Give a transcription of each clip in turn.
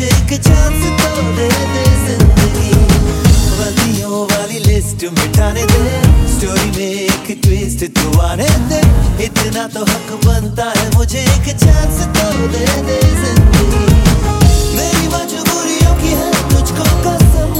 मुझे एक चांस तो दे दे जिंदगी। गलतियों वाली लिस्ट मिटाने दे, स्टोरी में एक ट्विस्ट तू आने दे। इतना तो हक बनता है मुझे एक चांस तो दे दे जिंदगी। मेरी मजबूरियों की है तुझको कसम,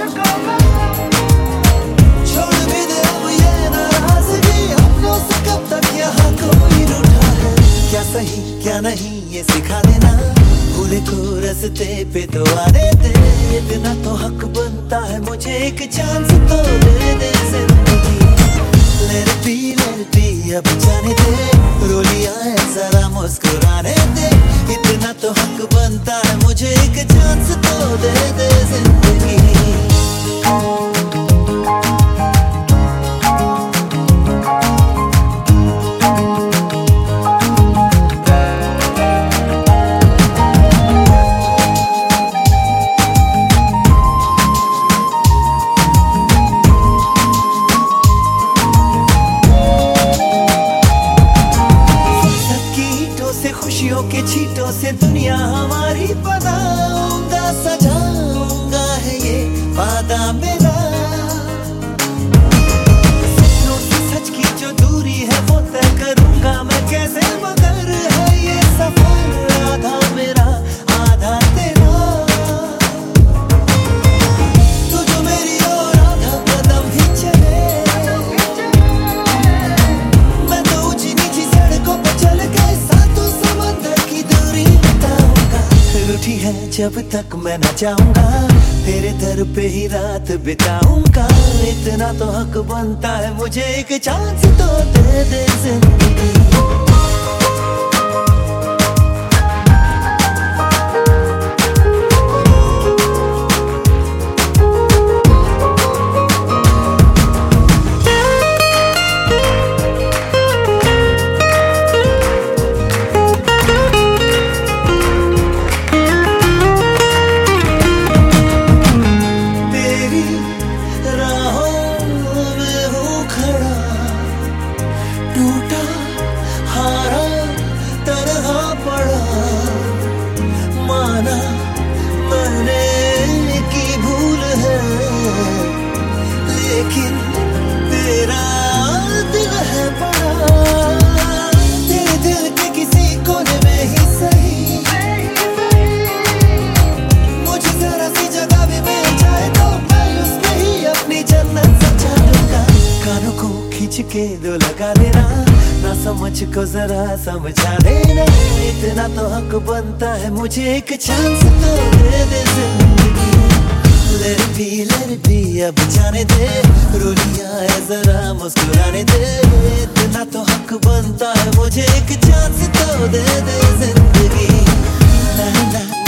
छोड़ भी दे अब ये नाराजगी। अपनों से कब तक यहाँ कोई रूठा है, क्या सही क्या नहीं ये सिखा देना। भूले को रास्ते पे तो आने दे, इतना तो हक बनता है मुझे एक चांस तो दे दे जिंदगी। let it be अब जाने दे, रो लिया है जरा मुस्कुराने दे। इतना तो हक बनता है मुझे एक चांस तो दे दे जिंदगी। खुशियों के छींटों से दुनिया हमारी बनाऊंगा, सजाऊंगा है ये वादा मेरा। सपनों से सच की जो दूरी है वो तय करूंगा मैं कैसे, मगर है ये सफर आधा मेरा आधा तेरा। तू जो मेरी ओर आधा कदम भी चले, मैं तो ऊंची नीची सड़कों पर चल के रूठी है जब तक मैं न जाऊंगा, तेरे दर पे ही रात बिताऊंगा। इतना तो हक बनता है मुझे एक चांस तो दे दे जिंदगी। टूटा हारा तरह पड़ा, माना मैंने की भूल है, लेकिन तेरा दिल है बड़ा। तेरे दिल के किसी कोने में ही सही, मुझे जरा सी जगह भी मिल जाए तो मैं उसमें ही अपनी जन्नत सजा दूंगा। कानों को खींच के दो लगा देना, ना समझ को जरा समझा देना। इतना तो हक बनता है मुझे एक चांस तो दे दे जिंदगी। let it be अब जाने दे, रो लिया है जरा मुस्कुराने दे। इतना तो हक बनता है मुझे एक चांस तो दे दे जिंदगी। ना ना